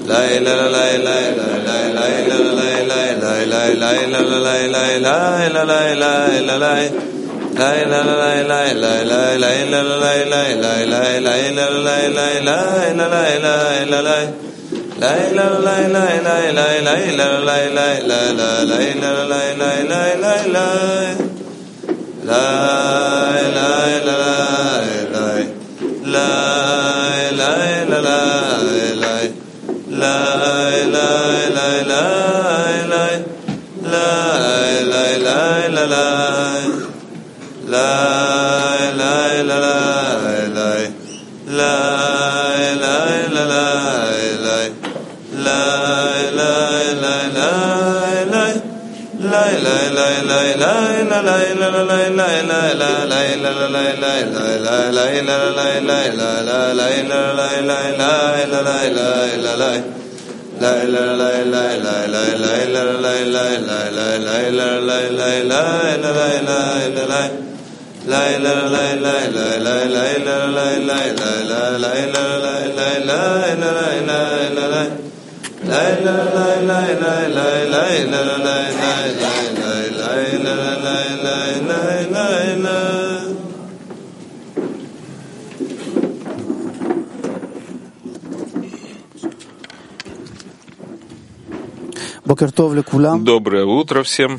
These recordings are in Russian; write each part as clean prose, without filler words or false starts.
Доброе утро всем.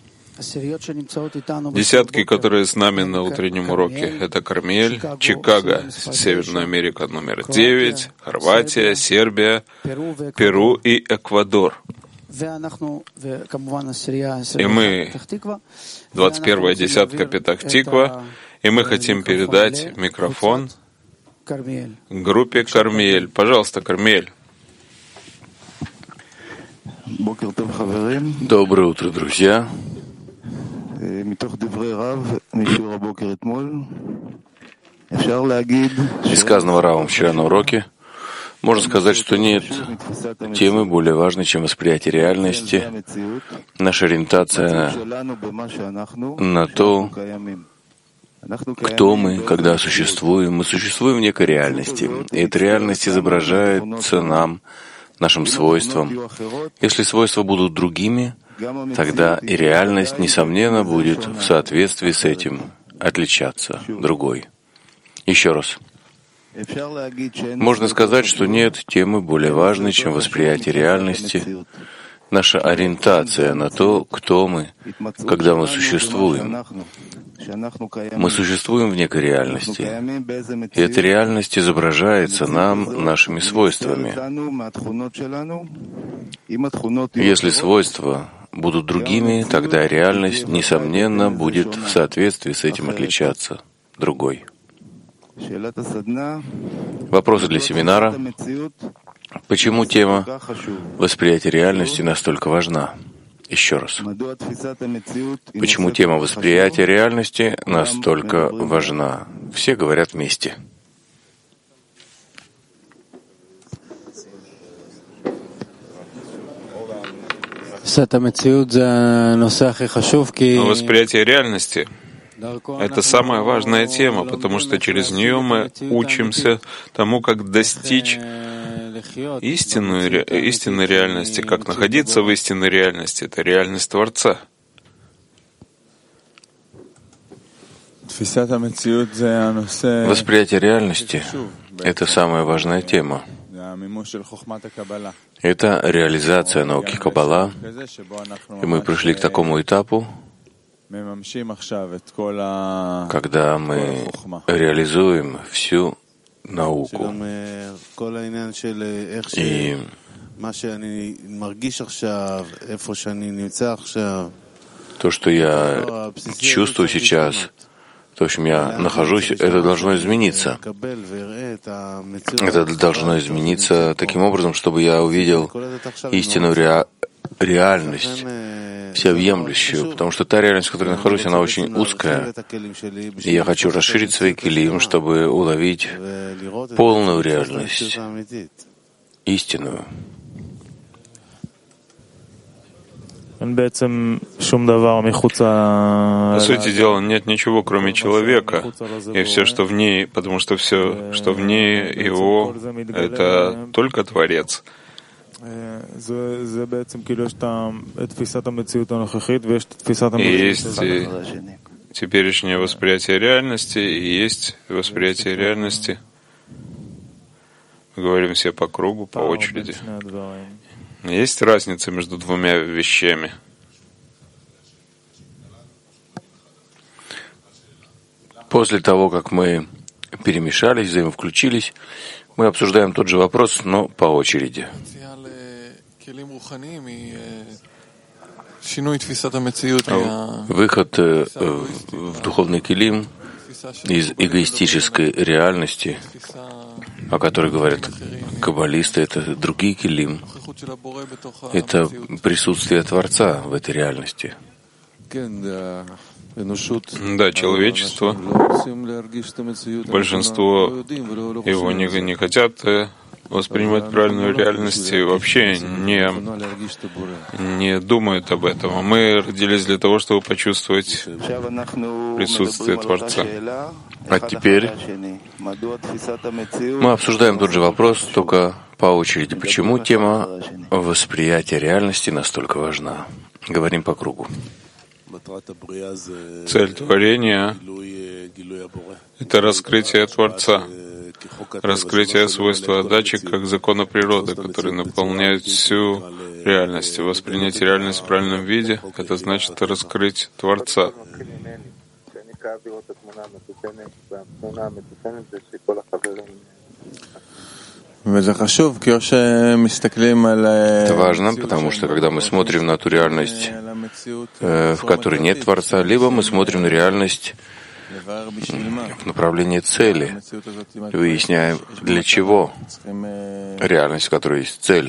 Десятки, которые с нами на утреннем уроке, это Кармель, Чикаго, Северная Америка номер 9, Хорватия, Сербия, Перу и Эквадор. И мы, 21-я десятка Петах-Тиква, и мы хотим передать микрофон группе Кармель. Пожалуйста, Кармель. Доброе утро, друзья. Из сказанного Равом вчера на уроке можно сказать, что нет темы более важной, чем восприятие реальности, наша ориентация на то, кто мы, когда существуем. Мы существуем в некой реальности, и эта реальность изображается нам, нашим свойствам. Если свойства будут другими, тогда и реальность, несомненно, будет в соответствии с этим отличаться другой. Еще раз. Можно сказать, что нет темы более важной, чем восприятие реальности, наша ориентация на то, кто мы, когда мы существуем. Мы существуем в некой реальности, и эта реальность изображается нам нашими свойствами. Если свойства будут другими, тогда реальность, несомненно, будет в соответствии с этим отличаться другой. Вопросы для семинара. Почему тема восприятия реальности настолько важна? Еще раз. Почему тема восприятия реальности настолько важна? Все говорят вместе. Восприятие реальности — это самая важная тема, потому что через нее мы учимся тому, как достичь истинной реальности, как находиться в истинной реальности. Это реальность Творца. Восприятие реальности — это самая важная тема. Это реализация науки Каббала, и мы пришли к такому этапу, когда мы реализуем всю науку. И то, что я чувствую сейчас, то, в чем я нахожусь, это должно измениться. Это должно измениться таким образом, чтобы я увидел истинную реальность, всеобъемлющую, потому что та реальность, в которой я нахожусь, она очень узкая. И я хочу расширить свои келим, чтобы уловить полную реальность, истинную. По сути дела, нет ничего, кроме человека, и все, что в ней, потому что все, что вне его, это только Творец. Есть теперешнее восприятие реальности и есть восприятие реальности. Мы говорим все по кругу, по очереди. Есть разница между двумя вещами. После того, как мы перемешались, взаимовключились, мы обсуждаем тот же вопрос, но по очереди. Выход в духовный килим из эгоистической реальности, о которой говорят каббалисты, это другие килим. Это присутствие Творца в этой реальности. Да, человечество, большинство его не хотят воспринимать правильную реальность и вообще не думают об этом. А мы родились для того, чтобы почувствовать присутствие Творца. А теперь мы обсуждаем тот же вопрос, только по очереди. Почему тема восприятия реальности настолько важна? Говорим по кругу. Цель творения — это раскрытие Творца, раскрытие свойства отдачи как закона природы, который наполняет всю реальность. Воспринять реальность в правильном виде — это значит раскрыть Творца. Это важно, потому что когда мы смотрим на ту реальность, в которой нет Творца, либо мы смотрим на реальность в направлении цели, выясняем, для чего реальность, в которой есть цель.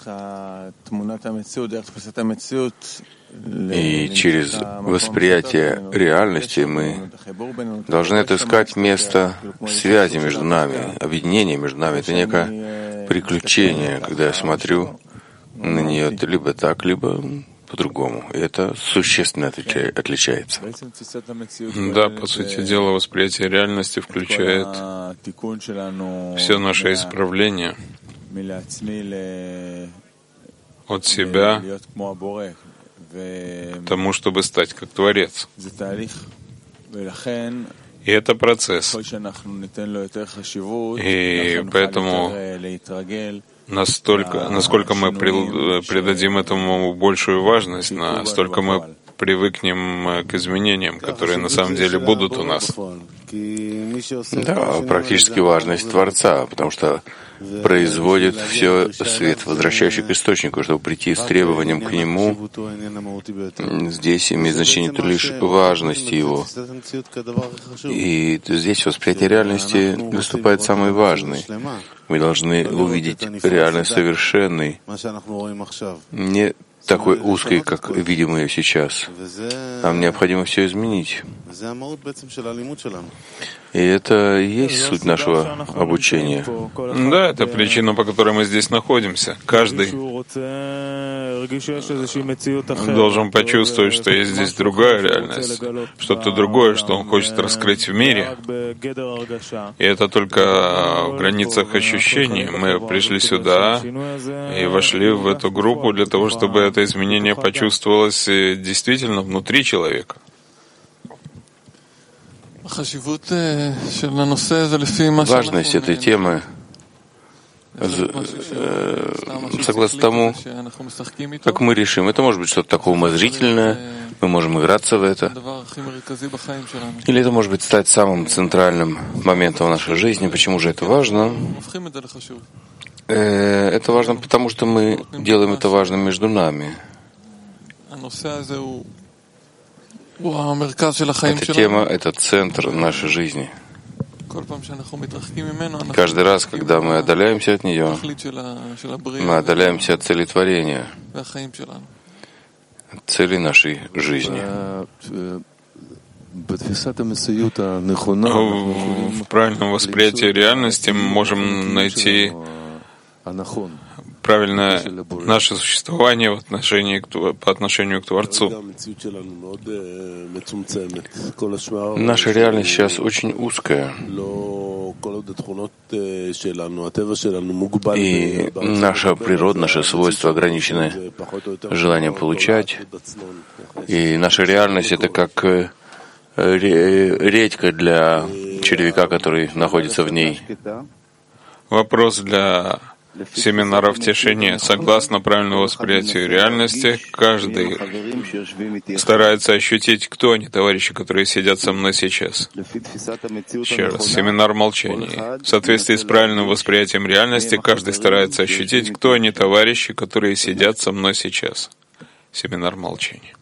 И через восприятие реальности мы должны отыскать место связи между нами, объединения между нами. Это некое приключение, когда я смотрю на нее либо так, либо по-другому. И это существенно отличается. Да, по сути дела, восприятие реальности включает все наше исправление от себя тому, чтобы стать как Творец. И это процесс. И поэтому насколько мы придадим этому большую важность, настолько мы привыкнем к изменениям, которые на самом деле будут у нас. Да, практически важность Творца, потому что производит все свет, возвращающий к источнику, чтобы прийти с требованием к нему. Здесь имеет значение то лишь важность его. И здесь восприятие реальности выступает самой важной. Мы должны увидеть реальность совершенной, не такой узкой, как видим ее сейчас. Нам необходимо все изменить. И это и есть суть нашего обучения. Да, это причина, по которой мы здесь находимся. Каждый должен почувствовать, что есть здесь другая реальность, что-то другое, что он хочет раскрыть в мире. И это только в границах ощущений. Мы пришли сюда и вошли в эту группу для того, чтобы это изменение почувствовалось действительно внутри человека. Важность этой темы согласно тому, как мы решим. Это может быть что-то такое умозрительное, мы можем играться в это. Или это может быть стать самым центральным моментом в нашей жизни. Почему же это важно? Это важно, потому что мы делаем это важным между нами. Эта тема — это центр нашей жизни. Каждый раз, когда мы отдаляемся от нее, мы отдаляемся от цели творения, от цели нашей жизни. В правильном восприятии реальности мы можем найти правильное наше существование по отношению к Творцу. Наша реальность сейчас очень узкая. И наша природа, наши свойства ограничены желанием получать. И наша реальность — это как редька для червяка, который находится в ней. Вопрос для семинаров тишине. Согласно правильному восприятию реальности, каждый старается ощутить, кто они, товарищи, которые сидят со мной сейчас. Еще раз, семинар молчания. В соответствии с правильным восприятием реальности, каждый старается ощутить, кто они, товарищи, которые сидят со мной сейчас. Семинар молчания.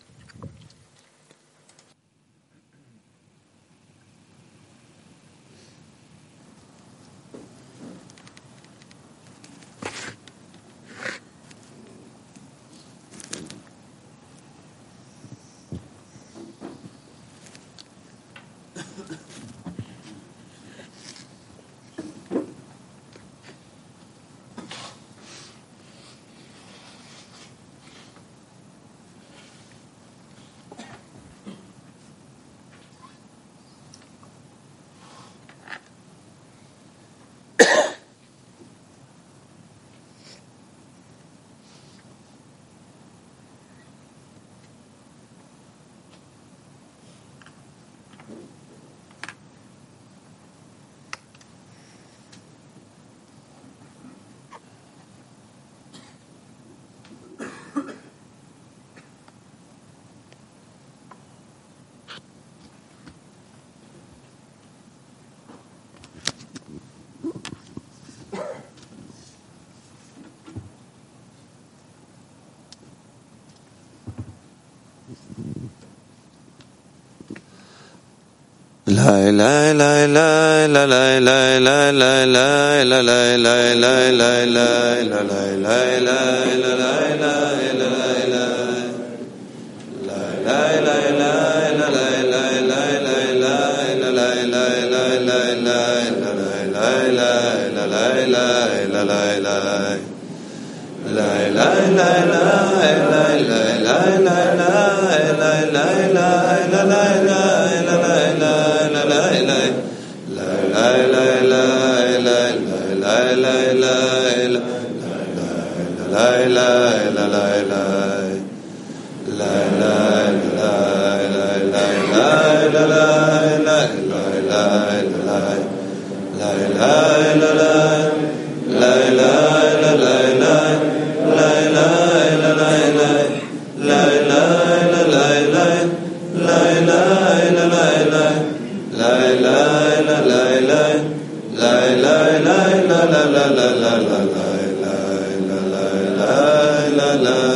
La